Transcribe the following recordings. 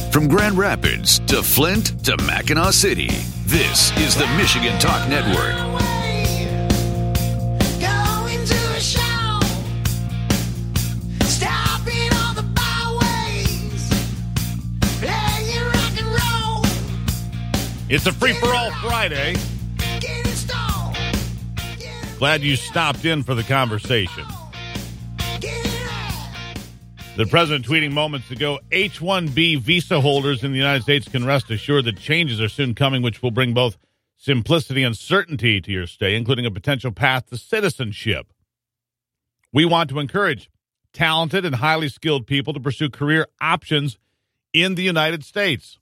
From Grand Rapids to Flint to Mackinac City, this is the Michigan Talk Network. It's a free-for-all Friday. Glad you stopped in for the conversation. The president tweeting moments ago, H-1B visa holders in the United States can rest assured that changes are soon coming, which will bring both simplicity and certainty to your stay, including a potential path to citizenship. We want to encourage talented and highly skilled people to pursue career options in the United States.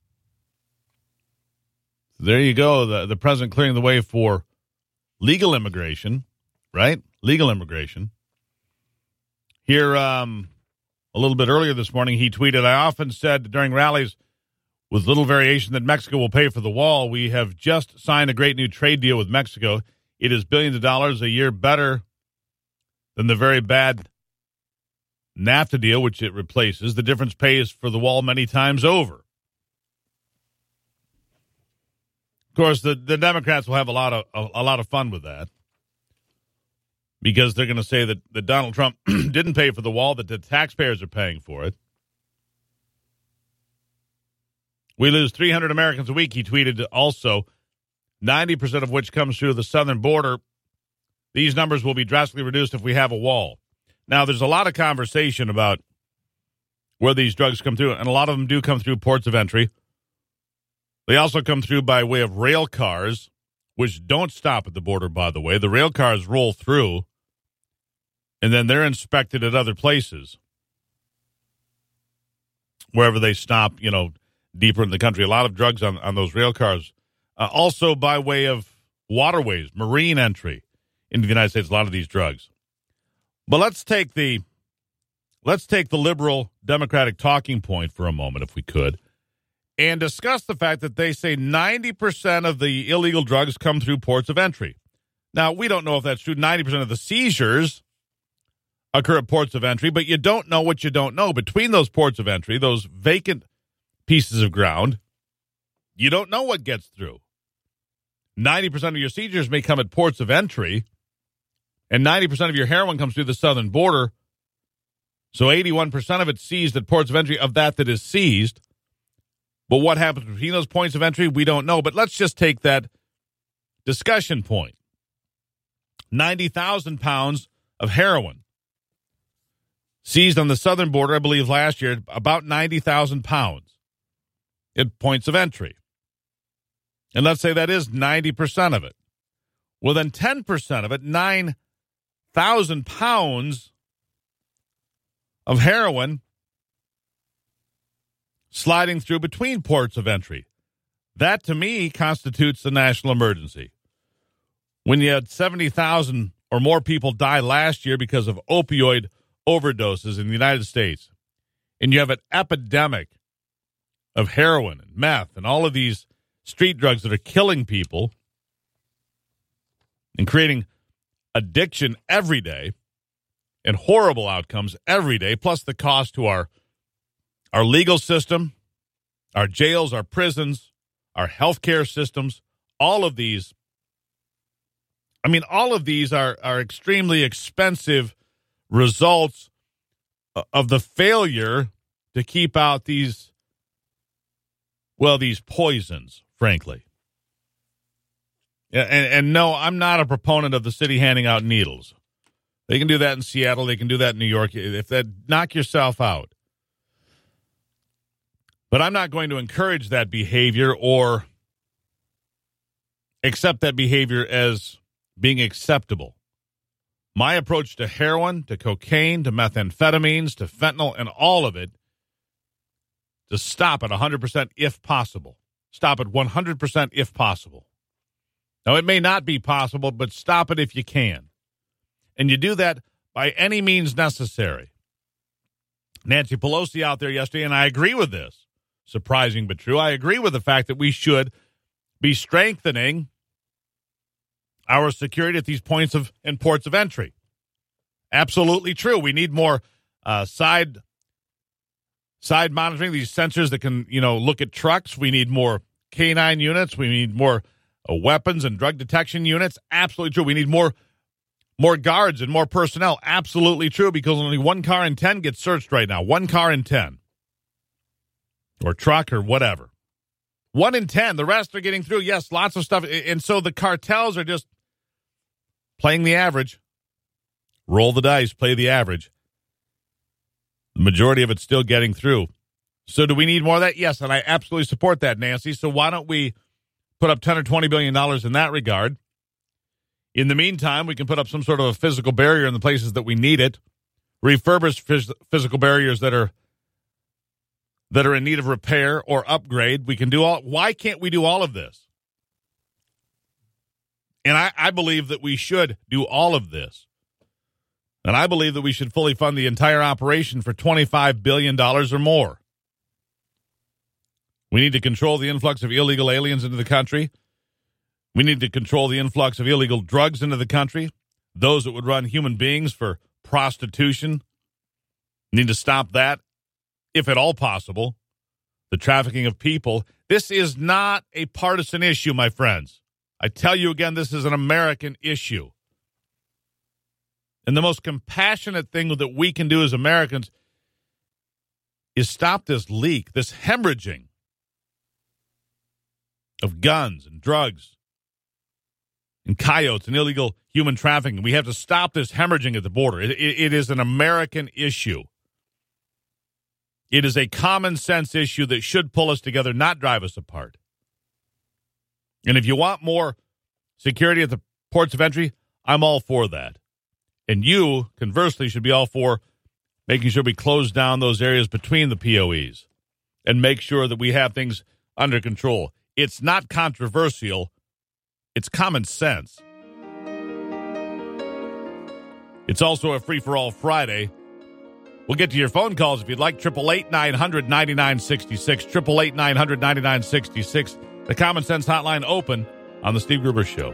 There you go. The president clearing the way for legal immigration, right? Legal immigration. Here, a little bit earlier this morning, he tweeted, I often said during rallies with little variation that Mexico will pay for the wall. We have just signed a great new trade deal with Mexico. It is billions of dollars a year better than the very bad NAFTA deal, which it replaces. The difference pays for the wall many times over. Of course, the Democrats will have a lot of fun with that, because they're going to say that Donald Trump didn't pay for the wall, that the taxpayers are paying for it. We lose 300 Americans a week, he tweeted also, 90% of which comes through the southern border. These numbers will be drastically reduced if we have a wall. Now, there's a lot of conversation about where these drugs come through, and a lot of them do come through ports of entry. They also come through by way of rail cars, which don't stop at the border, by the way. The rail cars roll through, and then they're inspected at other places, wherever they stop, deeper in the country. A lot of drugs on those rail cars. Also by way of waterways, marine entry into the United States, a lot of these drugs. But let's take the liberal Democratic talking point for a moment, if we could, and discuss the fact that they say 90% of the illegal drugs come through ports of entry. Now, we don't know if that's true. 90% of the seizures occur at ports of entry, but you don't know what you don't know. Between those ports of entry, those vacant pieces of ground, you don't know what gets through. 90% of your seizures may come at ports of entry, and 90% of your heroin comes through the southern border. So 81% of it's seized at ports of entry of that is seized. But what happens between those points of entry, we don't know. But let's just take that discussion point. 90,000 pounds of heroin seized on the southern border, I believe last year, about 90,000 pounds at points of entry. And let's say that is 90% of it. Well, then 10% of it, 9,000 pounds of heroin sliding through between ports of entry. That, to me, constitutes a national emergency. When you had 70,000 or more people die last year because of opioid overdoses in the United States, and you have an epidemic of heroin and meth and all of these street drugs that are killing people and creating addiction every day and horrible outcomes every day, plus the cost to our legal system, our jails, our prisons, our healthcare systems, all of these are extremely expensive results of the failure to keep out these poisons, frankly. And no, I'm not a proponent of the city handing out needles. They can do that in Seattle. They can do that in New York. If that, knock yourself out. But I'm not going to encourage that behavior or accept that behavior as being acceptable. My approach to heroin, to cocaine, to methamphetamines, to fentanyl, and all of it, to stop at 100% if possible. Stop at 100% if possible. Now, it may not be possible, but stop it if you can. And you do that by any means necessary. Nancy Pelosi out there yesterday, and I agree with this. Surprising but true. I agree with the fact that we should be strengthening our security at these points and ports of entry. Absolutely true. We need more side side monitoring, these sensors that can, look at trucks. We need more K9 units. We need more weapons and drug detection units. Absolutely true. We need more guards and more personnel. Absolutely true, because only 1 car in 10 gets searched right now. 1 car in 10. Or truck or whatever. 1 in 10. The rest are getting through. Yes, lots of stuff. And so the cartels are just playing the average. Roll the dice, play the average. The majority of it's still getting through. So do we need more of that? Yes, and I absolutely support that, Nancy. So why don't we put up $10 or $20 billion in that regard? In the meantime, we can put up some sort of a physical barrier in the places that we need it. Refurbish physical barriers that are in need of repair or upgrade. We can do all. Why can't we do all of this? And I believe that we should do all of this. And I believe that we should fully fund the entire operation for $25 billion or more. We need to control the influx of illegal aliens into the country. We need to control the influx of illegal drugs into the country. Those that would run human beings for prostitution. We need to stop that, if at all possible. The trafficking of people. This is not a partisan issue, my friends. I tell you again, this is an American issue. And the most compassionate thing that we can do as Americans is stop this leak, this hemorrhaging of guns and drugs and coyotes and illegal human trafficking. We have to stop this hemorrhaging at the border. It is an American issue. It is a common sense issue that should pull us together, not drive us apart. And if you want more security at the ports of entry, I'm all for that. And you, conversely, should be all for making sure we close down those areas between the POEs and make sure that we have things under control. It's not controversial. It's common sense. It's also a free-for-all Friday. We'll get to your phone calls if you'd like. 888-900-9966. 888-900-9966. The Common Sense Hotline open on The Steve Gruber Show.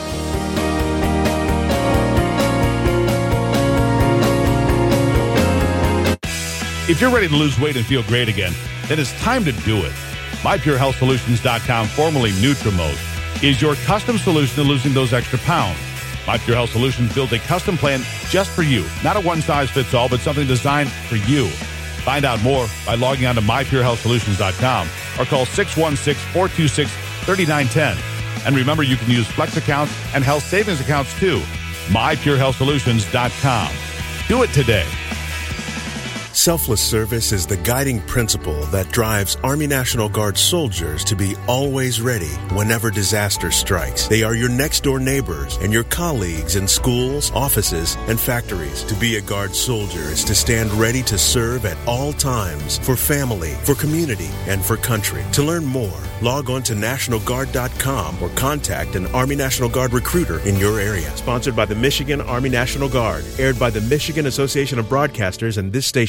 If you're ready to lose weight and feel great again, then it's time to do it. MyPureHealthSolutions.com, formerly Nutrimost, is your custom solution to losing those extra pounds. My Pure Health Solutions builds a custom plan just for you. Not a one-size-fits-all, but something designed for you. Find out more by logging on to MyPureHealthSolutions.com or call 616-426-3910. And remember, you can use Flex accounts and health savings accounts too. MyPureHealthSolutions.com. Do it today. Selfless service is the guiding principle that drives Army National Guard soldiers to be always ready whenever disaster strikes. They are your next-door neighbors and your colleagues in schools, offices, and factories. To be a Guard soldier is to stand ready to serve at all times for family, for community, and for country. To learn more, log on to NationalGuard.com or contact an Army National Guard recruiter in your area. Sponsored by the Michigan Army National Guard. Aired by the Michigan Association of Broadcasters and this station.